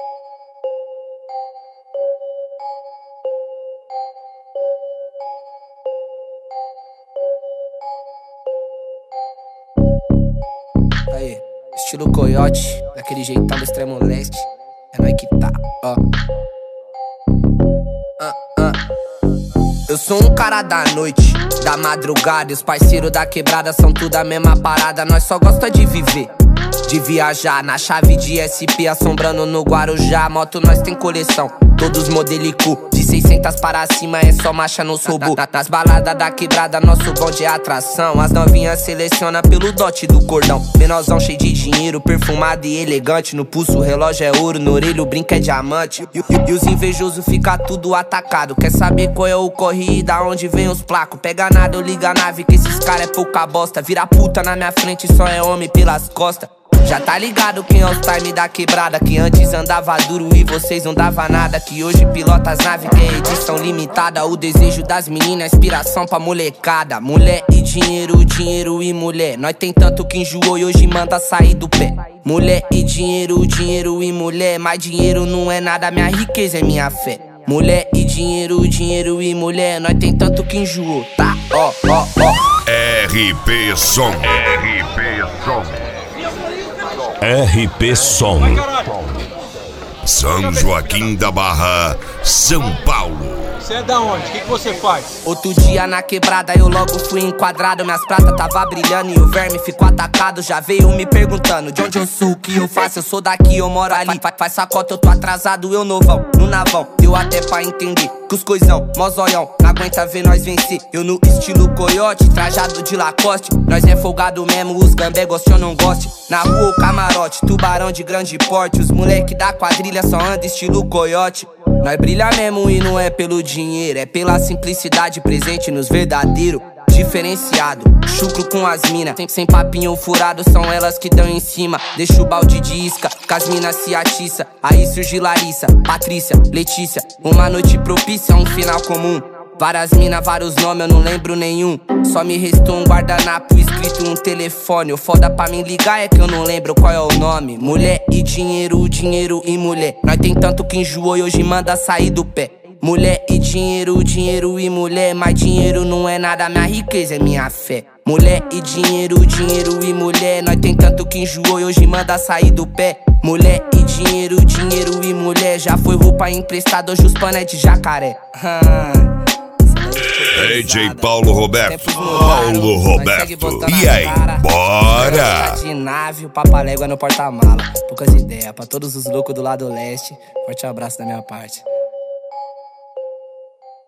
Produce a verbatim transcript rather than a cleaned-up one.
Aí, estilo coiote, daquele jeitão do extremo leste. É nóis que tá, ó. Ah, ah. Eu sou um cara da noite, da madrugada. E os parceiros da quebrada são tudo a mesma parada. Nós só gosta de viver, de viajar na chave de S P, assombrando no Guarujá. Moto nós tem coleção, todos modelico. De seiscentas para cima é só marcha no sobo. Nas baladas da quebrada nosso bonde é atração. As novinhas seleciona pelo dote do cordão. Menorzão cheio de dinheiro, perfumado e elegante. No pulso o relógio é ouro, no orelho o brinco é diamante. E, e, e os invejosos fica tudo atacado. Quer saber qual é o corre e da onde vem os placos? Pega nada ou liga a nave que esses cara é pouca bosta. Vira puta na minha frente só é homem pelas costas. Já tá ligado quem é os time da quebrada, que antes andava duro e vocês não dava nada, que hoje pilota as naves que é edição limitada. O desejo das meninas, inspiração pra molecada. Mulher e dinheiro, dinheiro e mulher. Nós tem tanto que enjoou e hoje manda sair do pé. Mulher e dinheiro, dinheiro e mulher. Mas dinheiro não é nada, minha riqueza é minha fé. Mulher e dinheiro, dinheiro e mulher. Nós tem tanto que enjoou, tá? Ó, ó, ó. R P Som. R P Som. R P Som. São Joaquim da Barra, São Paulo. Você é da onde? O que, que você faz? Outro dia na quebrada eu logo fui enquadrado. Minhas pratas tava brilhando e o verme ficou atacado. Já veio me perguntando de onde eu sou, o que eu faço. Eu sou daqui, eu moro ali. Faz, faz sacota, eu tô atrasado, eu novão, no navão. Deu até pra entender que os coisão, mozóião, não aguenta ver nós vencer. Eu no estilo coiote, trajado de Lacoste. Nós é folgado mesmo, os gambé goste ou não goste. Na rua o camarote, tubarão de grande porte. Os moleque da quadrilha só anda estilo coiote. Nós brilha mesmo e não é pelo dinheiro, é pela simplicidade presente nos verdadeiros. Diferenciado, chucro com as mina, sem, sem papinho furado, são elas que dão em cima. Deixa o balde de isca, que as minas se atiça. Aí surge Larissa, Patrícia, Letícia. Uma noite propícia, um final comum. Várias minas, vários nomes, eu não lembro nenhum. Só me restou um guardanapo escrito um telefone. O foda pra me ligar é que eu não lembro qual é o nome. Mulher e dinheiro, dinheiro e mulher. Nós tem tanto que enjoou e hoje manda sair do pé. Mulher e dinheiro, dinheiro e mulher. Mas dinheiro não é nada, minha riqueza é minha fé. Mulher e dinheiro, dinheiro e mulher. Nós tem tanto que enjoou e hoje manda sair do pé. Mulher e dinheiro, dinheiro e mulher. Já foi roupa emprestada, hoje os pano é de jacaré. D J Paulo Roberto. Paulo Roberto. E aí, bora! De nave, o papalégua no porta-mala. Poucas ideias pra todos os loucos do lado leste. Forte abraço da minha parte.